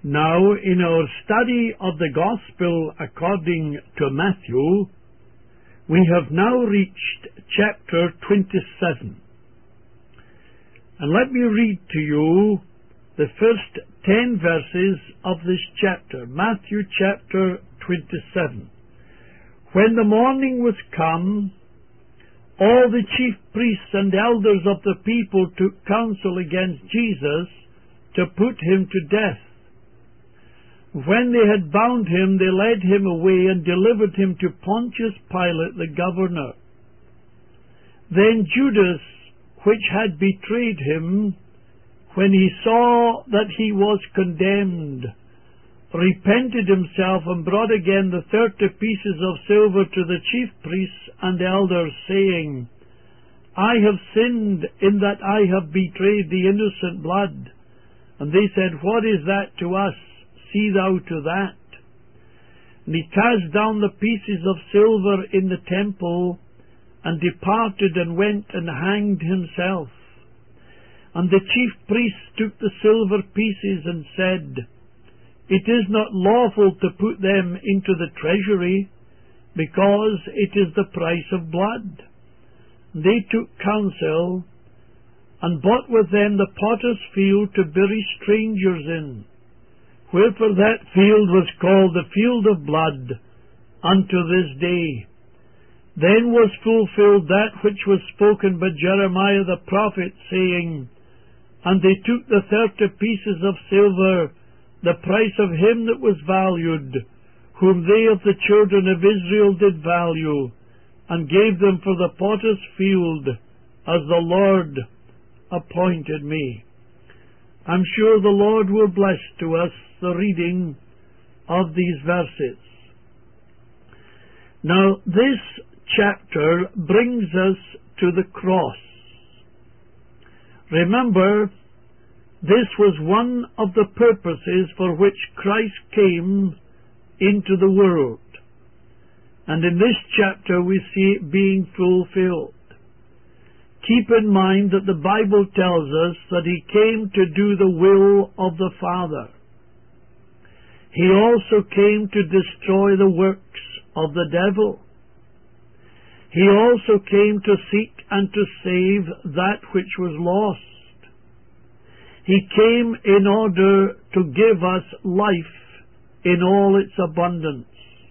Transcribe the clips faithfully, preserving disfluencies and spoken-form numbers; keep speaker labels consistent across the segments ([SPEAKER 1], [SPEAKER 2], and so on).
[SPEAKER 1] Now, in our study of the Gospel according to Matthew, we have now reached chapter twenty-seven. And let me read to you the first ten verses of this chapter, Matthew chapter twenty-seven. When the morning was come, all the chief priests and elders of the people took counsel against Jesus to put him to death. When they had bound him, they led him away and delivered him to Pontius Pilate the governor. Then Judas, which had betrayed him, when he saw that he was condemned, repented himself and brought again the thirty pieces of silver to the chief priests and elders, saying, I have sinned in that I have betrayed the innocent blood. And they said, What is that to us? See thou to that. And he cast down the pieces of silver in the temple, and departed and went and hanged himself. And the chief priests took the silver pieces and said, It is not lawful to put them into the treasury, because it is the price of blood. And they took counsel, and bought with them the potter's field to bury strangers in. Wherefore that field was called the field of blood unto this day. Then was fulfilled that which was spoken by Jeremiah the prophet, saying, And they took the thirty pieces of silver, the price of him that was valued, whom they of the children of Israel did value, and gave them for the potter's field, as the Lord appointed me. I'm sure the Lord will bless to us the reading of these verses. Now, this chapter brings us to the cross. Remember, this was one of the purposes for which Christ came into the world. And in this chapter we see it being fulfilled. Keep in mind that the Bible tells us that he came to do the will of the Father. He also came to destroy the works of the devil. He also came to seek and to save that which was lost. He came in order to give us life in all its abundance.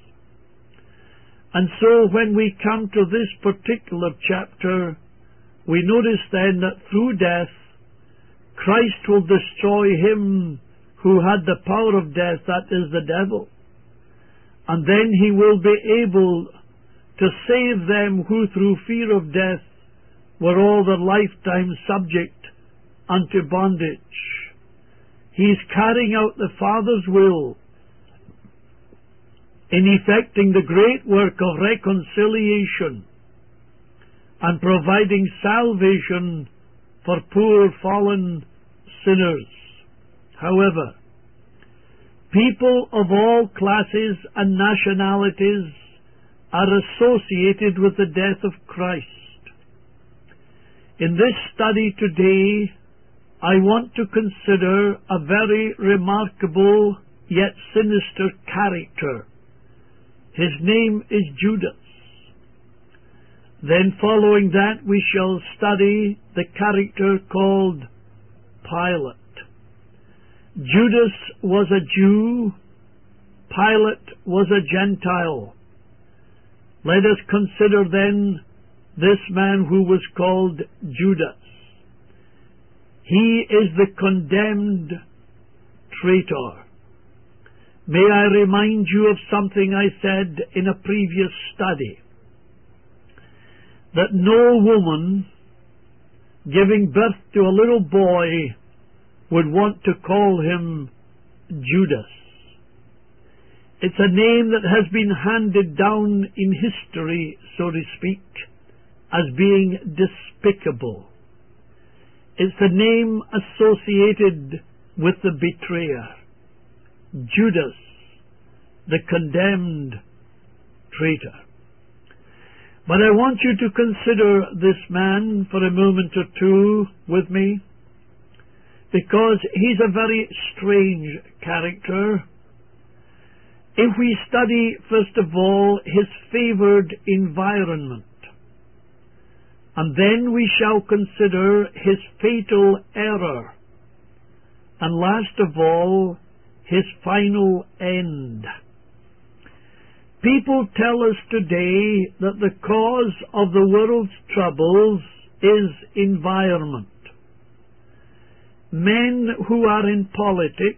[SPEAKER 1] And so when we come to this particular chapter, we notice then that through death, Christ will destroy him who had the power of death, that is the devil. And then he will be able to save them who through fear of death were all their lifetime subject unto bondage. He is carrying out the Father's will in effecting the great work of reconciliation and providing salvation for poor fallen sinners. However, people of all classes and nationalities are associated with the death of Christ. In this study today, I want to consider a very remarkable yet sinister character. His name is Judas. Then following that we shall study the character called Pilate. Judas was a Jew, Pilate was a Gentile. Let us consider then this man who was called Judas. He is the condemned traitor. May I remind you of something I said in a previous study, that no woman giving birth to a little boy would want to call him Judas. It's a name that has been handed down in history, so to speak, as being despicable. It's a name associated with the betrayer, Judas, the condemned traitor. But I want you to consider this man for a moment or two with me. because he's a very strange character. If we study, first of all, his favoured environment, and then we shall consider his fatal error, and last of all, his final end. People tell us today that the cause of the world's troubles is environment. Men who are in politics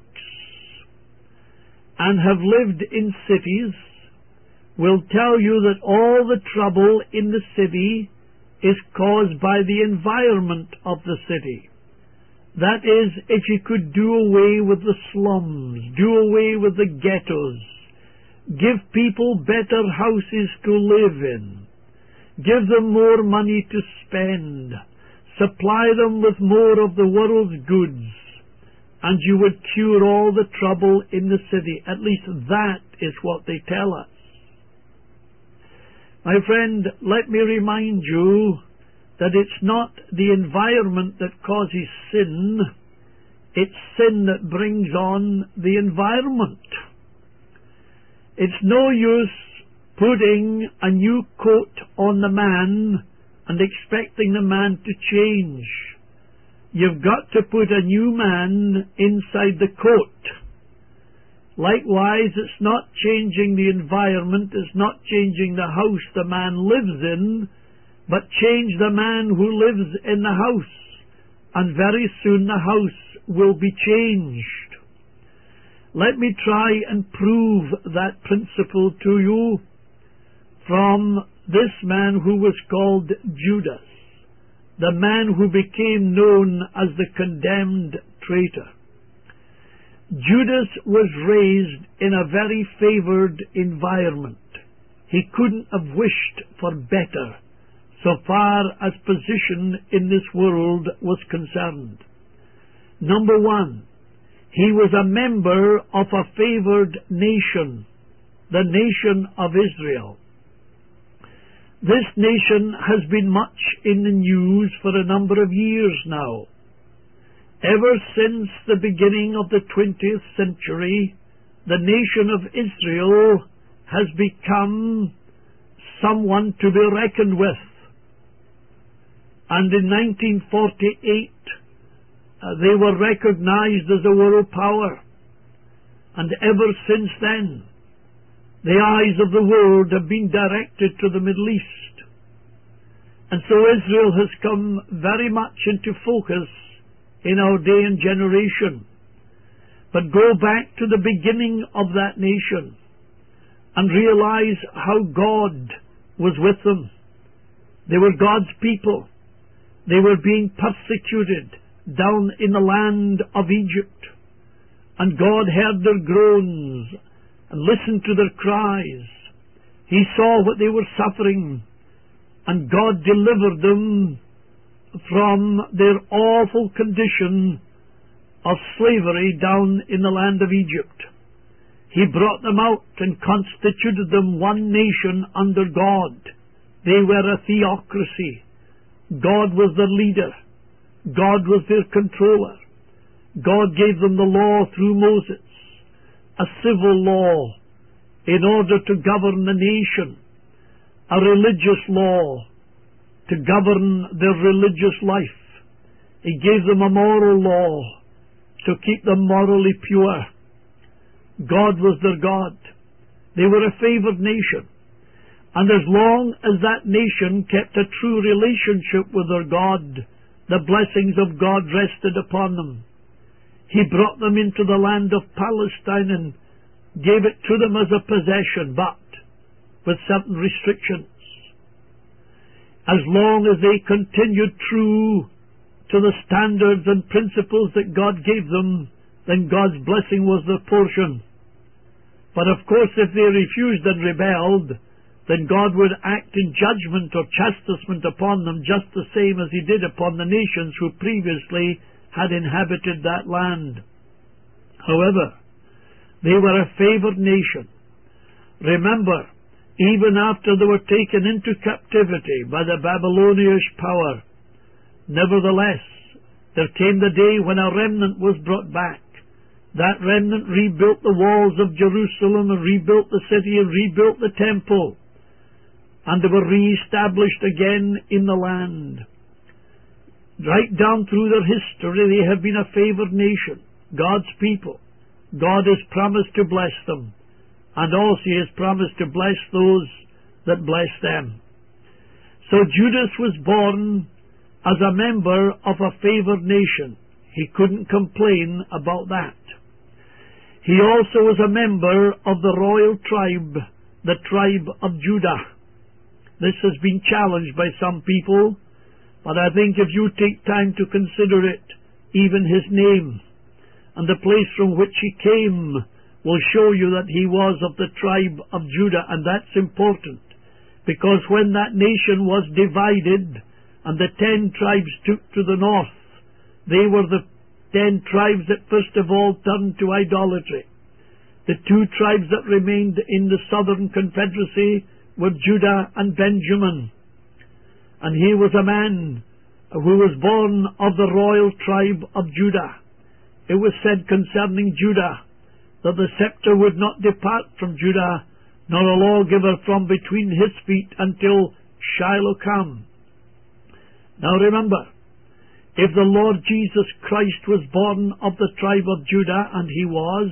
[SPEAKER 1] and have lived in cities will tell you that all the trouble in the city is caused by the environment of the city. That is, if you could do away with the slums, do away with the ghettos, give people better houses to live in, give them more money to spend, supply them with more of the world's goods, and you would cure all the trouble in the city. At least that is what they tell us. My friend, let me remind you that it's not the environment that causes sin, it's sin that brings on the environment. It's no use putting a new coat on the man and expecting the man to change. You've got to put a new man inside the coat. Likewise, it's not changing the environment, it's not changing the house the man lives in, but change the man who lives in the house, and very soon the house will be changed. Let me try and prove that principle to you from this man who was called Judas, the man who became known as the condemned traitor. Judas was raised in a very favoured environment. He couldn't have wished for better so far as position in this world was concerned. Number one, he was a member of a favoured nation, the nation of Israel. This nation has been much in the news for a number of years now. Ever since the beginning of the twentieth century, the nation of Israel has become someone to be reckoned with. And in nineteen forty-eight, uh, they were recognized as a world power. And ever since then, the eyes of the world have been directed to the Middle East. And so Israel has come very much into focus in our day and generation. But go back to the beginning of that nation and realize how God was with them. They were God's people. They were being persecuted down in the land of Egypt. And God heard their groans and listened to their cries. He saw what they were suffering, and God delivered them from their awful condition of slavery down in the land of Egypt. He brought them out and constituted them one nation under God. They were a theocracy. God was their leader. God was their controller. God gave them the law through Moses, a civil law in order to govern the nation, a religious law to govern their religious life. He gave them a moral law to keep them morally pure. God was their God. They were a favoured nation. And as long as that nation kept a true relationship with their God, the blessings of God rested upon them. He brought them into the land of Palestine and gave it to them as a possession, but with certain restrictions. As long as they continued true to the standards and principles that God gave them, then God's blessing was their portion. But of course, if they refused and rebelled, then God would act in judgment or chastisement upon them, just the same as He did upon the nations who previously had inhabited that land. However, they were a favoured nation. Remember, even after they were taken into captivity by the Babylonian power, nevertheless, There came the day when a remnant was brought back. That remnant rebuilt the walls of Jerusalem and rebuilt the city and rebuilt the temple. And they were re-established again in the land. Right down through their history, they have been a favored nation, God's people. God has promised to bless them, and also He has promised to bless those that bless them. So Judas was born as a member of a favored nation. He couldn't complain about that. He also was a member of the royal tribe, the tribe of Judah. This has been challenged by some people, but I think if you take time to consider it, even his name and the place from which he came will show you that he was of the tribe of Judah, and that's important, because when that nation was divided and the ten tribes took to the north, they were the ten tribes that first of all turned to idolatry. The two tribes that remained in the southern confederacy were Judah and Benjamin. And he was a man who was born of the royal tribe of Judah. It was said concerning Judah that the scepter would not depart from Judah, nor a lawgiver from between his feet until Shiloh come. Now remember, if the Lord Jesus Christ was born of the tribe of Judah, and he was,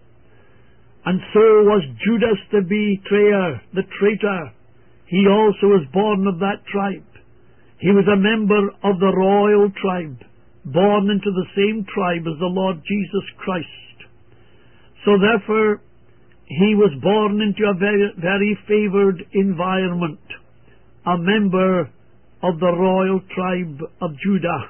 [SPEAKER 1] and so was Judas the betrayer, the traitor, he also was born of that tribe. He was a member of the royal tribe, born into the same tribe as the Lord Jesus Christ. So therefore, he was born into a very, very favored environment, a member of the royal tribe of Judah.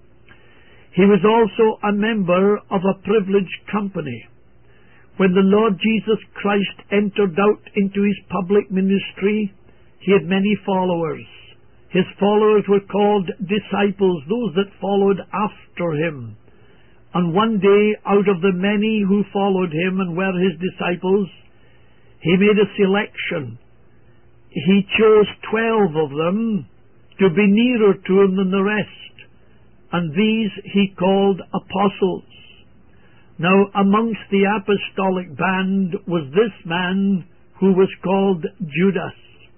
[SPEAKER 1] He was also a member of a privileged company. When the Lord Jesus Christ entered out into his public ministry, he had many followers. His followers were called disciples, those that followed after him. And one day, out of the many who followed him and were his disciples, he made a selection. He chose twelve of them to be nearer to him than the rest, and these he called apostles. Now, amongst the apostolic band was this man who was called Judas.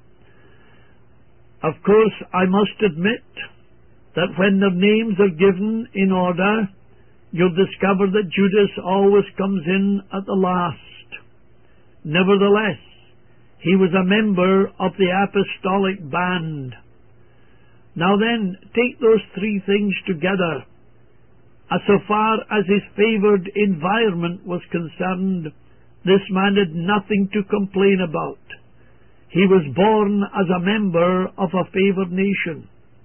[SPEAKER 1] Of course, I must admit that when the names are given in order, you'll discover that Judas always comes in at the last. Nevertheless, he was a member of the apostolic band. Now then, take those three things together. As so far as his favored environment was concerned, this man had nothing to complain about. He was born as a member of a favored nation,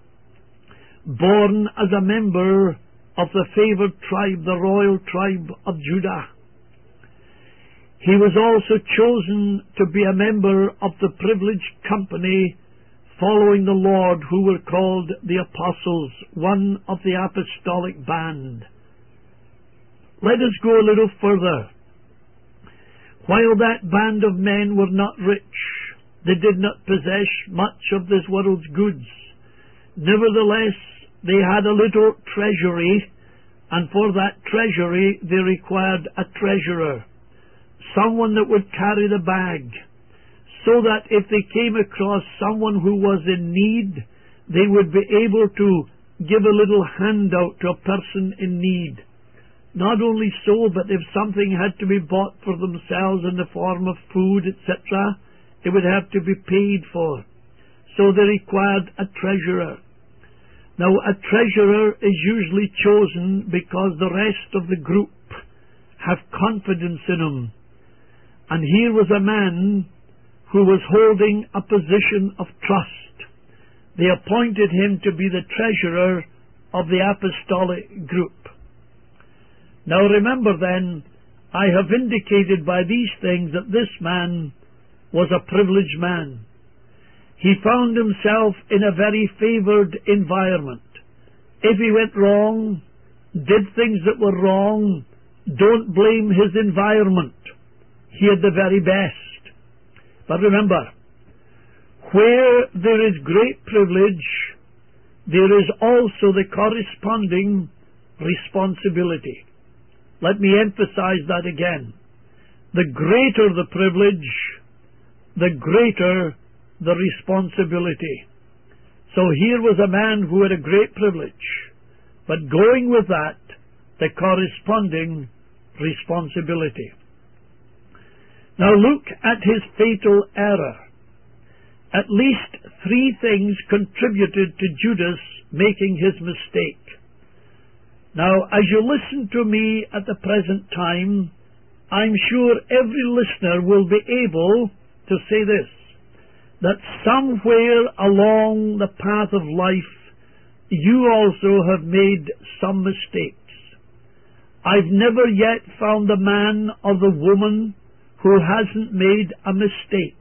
[SPEAKER 1] born as a member of the favored tribe, the royal tribe of Judah. He was also chosen to be a member of the privileged company following the Lord, who were called the apostles, one of the apostolic band. Let us go a little further. While that band of men were not rich, they did not possess much of this world's goods, nevertheless they had a little treasury, and for that treasury they required a treasurer, someone that would carry the bag, so that if they came across someone who was in need, they would be able to give a little handout to a person in need. Not only so, but if something had to be bought for themselves in the form of food, et cetera, it would have to be paid for. So they required a treasurer. Now, a treasurer is usually chosen because the rest of the group have confidence in him. And here was a man who was holding a position of trust. They appointed him to be the treasurer of the apostolic group. Now remember then, I have indicated by these things that this man was a privileged man. He found himself in a very favored environment. If he went wrong, did things that were wrong, don't blame his environment. He had the very best. But remember, where there is great privilege, there is also the corresponding responsibility. Let me emphasize that again. The greater the privilege, the greater the responsibility. So here was a man who had a great privilege, but going with that, the corresponding responsibility. Now look at his fatal error. At least three things contributed to Judas making his mistake. Now, as you listen to me at the present time, I'm sure every listener will be able to say this, that somewhere along the path of life, you also have made some mistakes. I've never yet found the man or the woman who hasn't made a mistake.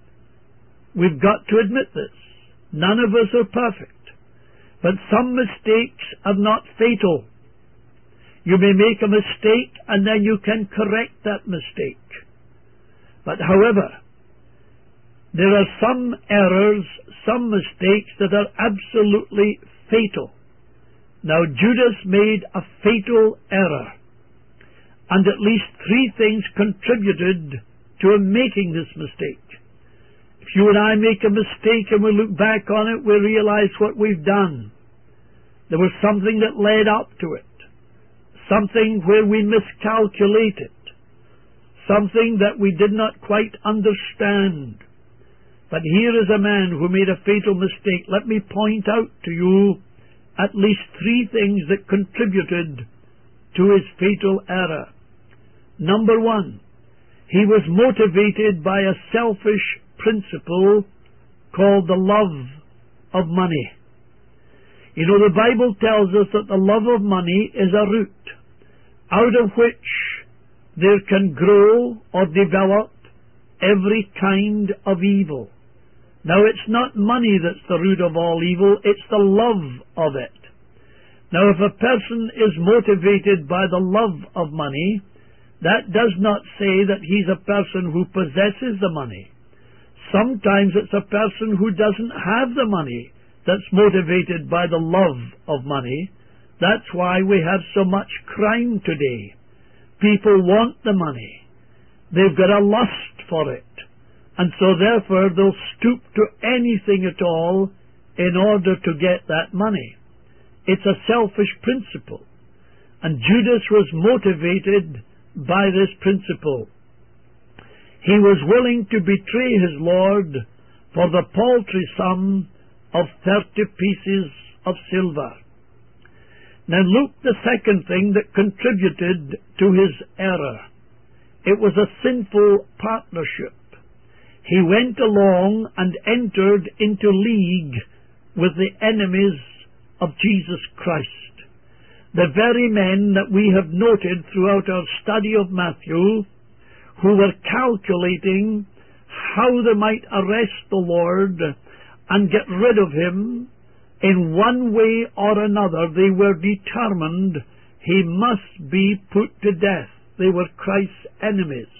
[SPEAKER 1] We've got to admit this. None of us are perfect. But some mistakes are not fatal. You may make a mistake and then you can correct that mistake. But however, there are some errors, some mistakes that are absolutely fatal. Now Judas made a fatal error, and at least three things contributed to him making this mistake. If you and I make a mistake and we look back on it, we realize what we've done. There was something that led up to it, something where we miscalculated, something that we did not quite understand. But here is a man who made a fatal mistake. Let me point out to you at least three things that contributed to his fatal error. Number one, he was motivated by a selfish principle called the love of money. You know, the Bible tells us that the love of money is a root out of which there can grow or develop every kind of evil. Now, it's not money that's the root of all evil, it's the love of it. Now, if a person is motivated by the love of money, that does not say that he's a person who possesses the money. Sometimes it's a person who doesn't have the money that's motivated by the love of money. That's why we have so much crime today. People want the money. They've got a lust for it. And so therefore they'll stoop to anything at all in order to get that money. It's a selfish principle. And Judas was motivated by this principle. He was willing to betray his Lord for the paltry sum of thirty pieces of silver. Now look, the second thing that contributed to his error. It was a sinful partnership. He went along and entered into league with the enemies of Jesus Christ. The very men that we have noted throughout our study of Matthew, who were calculating how they might arrest the Lord and get rid of him, in one way or another they were determined he must be put to death. They were Christ's enemies.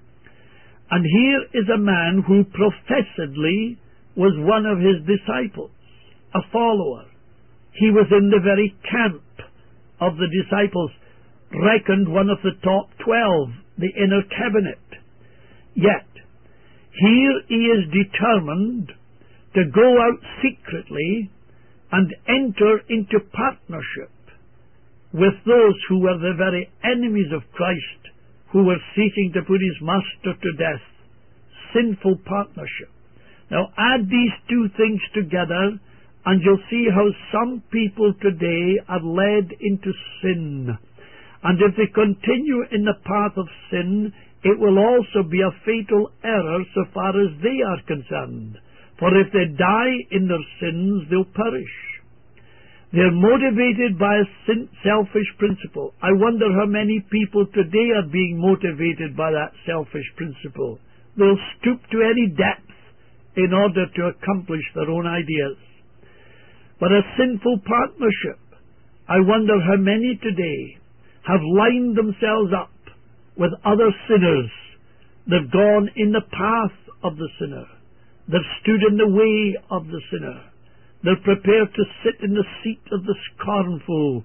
[SPEAKER 1] And here is a man who professedly was one of his disciples, a follower. He was in the very camp of the disciples, reckoned one of the top twelve, the inner cabinet. Yet, here he is determined to go out secretly and enter into partnership with those who were the very enemies of Christ, who were seeking to put his master to death. Sinful partnership. Now add these two things together and you'll see how some people today are led into sin. And if they continue in the path of sin, it will also be a fatal error so far as they are concerned. For if they die in their sins, they'll perish. They're motivated by a sin, selfish principle. I wonder how many people today are being motivated by that selfish principle. They'll stoop to any depth in order to accomplish their own ideas. But a sinful partnership, I wonder how many today have lined themselves up with other sinners. They've gone in the path of the sinner. They've stood in the way of the sinner. They're prepared to sit in the seat of the scornful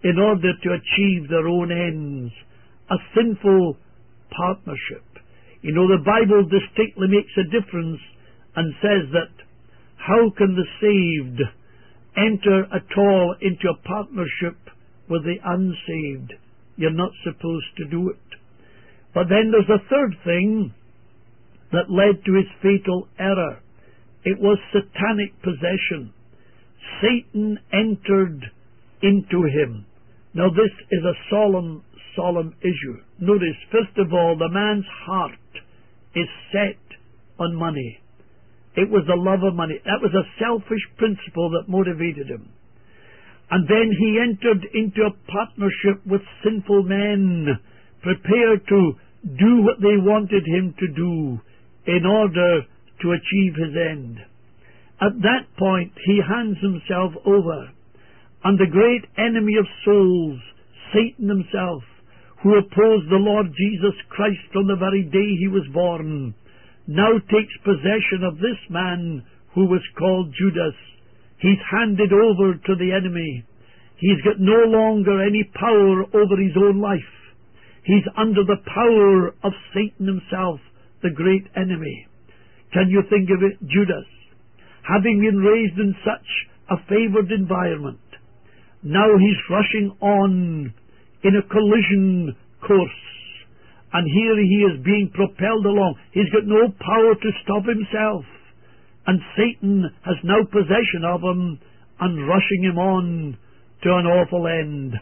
[SPEAKER 1] in order to achieve their own ends. A sinful partnership. You know, the Bible distinctly makes a difference and says that how can the saved enter at all into a partnership with the unsaved? You're not supposed to do it. But then there's a third thing that led to his fatal error. It was satanic possession. Satan entered into him. Now this is a solemn, solemn issue. Notice, first of all, the man's heart is set on money. It was the love of money. That was a selfish principle that motivated him. And then he entered into a partnership with sinful men, prepared to do what they wanted him to do in order to achieve his end. At that point, he hands himself over, and the great enemy of souls, Satan himself, who opposed the Lord Jesus Christ from the very day he was born, now takes possession of this man who was called Judas. He's handed over to the enemy. He's got no longer any power over his own life. He's under the power of Satan himself, the great enemy. Can you think of it? Judas, having been raised in such a favored environment, now he's rushing on in a collision course. And here he is being propelled along. He's got no power to stop himself. And Satan has now possession of him and rushing him on to an awful end.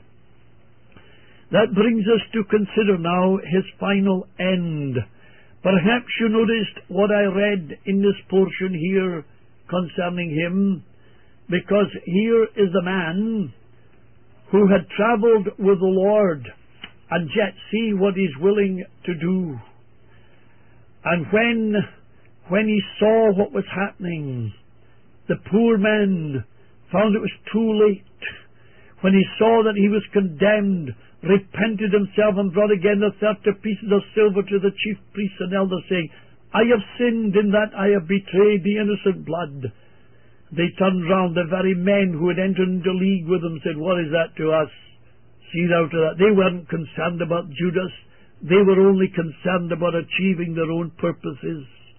[SPEAKER 1] That brings us to consider now his final end. Perhaps you noticed what I read in this portion here concerning him, because here is the man who had travelled with the Lord, and yet see what he's willing to do. And when, when he saw what was happening, the poor man found it was too late. When he saw that he was condemned, repented himself and brought again the thirty pieces of silver to the chief priests and elders, saying, I have sinned in that I have betrayed the innocent blood. They turned round, the very men who had entered into league with him said, what is that to us? See out of that. They weren't concerned about Judas. They were only concerned about achieving their own purposes.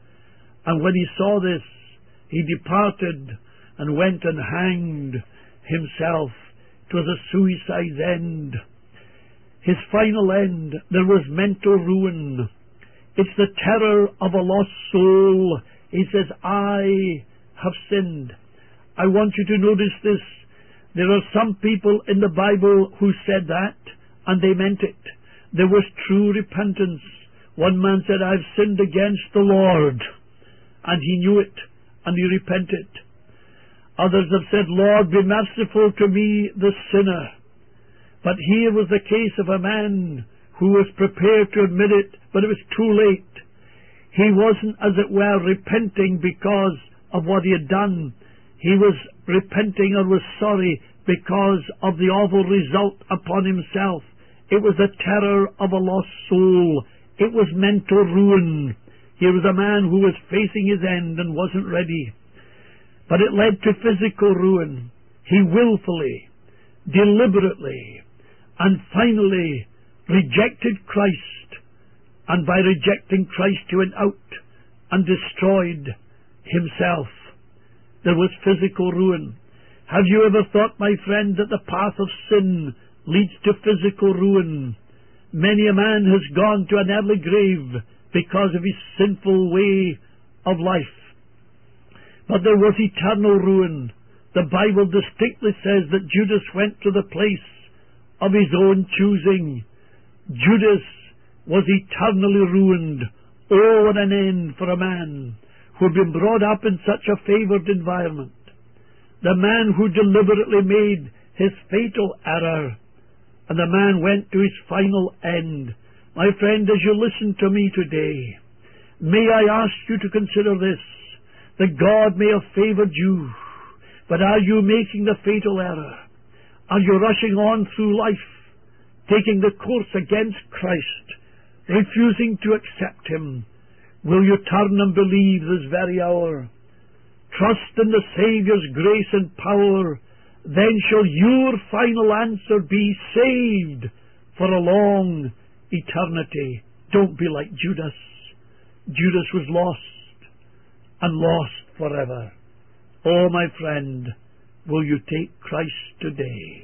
[SPEAKER 1] And when he saw this, he departed and went and hanged himself. It was a suicide's end. His final end, there was mental ruin. It's the terror of a lost soul. He says, I have sinned. I want you to notice this. There are some people in the Bible who said that, and they meant it. There was true repentance. One man said, I've sinned against the Lord. And he knew it, and he repented. Others have said, Lord, be merciful to me, the sinner. But here was the case of a man who was prepared to admit it, but it was too late. He wasn't, as it were, repenting because of what he had done. He was repenting or was sorry because of the awful result upon himself. It was the terror of a lost soul. It was mental ruin. Here was a man who was facing his end and wasn't ready. But it led to physical ruin. He willfully, deliberately, and finally rejected Christ. And by rejecting Christ, he went out and destroyed himself. There was physical ruin. Have you ever thought, my friend, that the path of sin leads to physical ruin? Many a man has gone to an early grave because of his sinful way of life. But there was eternal ruin. The Bible distinctly says that Judas went to the place of his own choosing. Judas was eternally ruined. Oh, what an end for a man who had been brought up in such a favoured environment. The man who deliberately made his fatal error, and the man went to his final end. My friend, as you listen to me today, may I ask you to consider this, that God may have favoured you, but are you making the fatal error? Are you rushing on through life, taking the course against Christ, refusing to accept Him? Will you turn and believe this very hour? Trust in the Saviour's grace and power then shall your final answer be saved for a long eternity. Don't be like Judas. Judas was lost, and lost forever. Oh, my friend, will you take Christ today?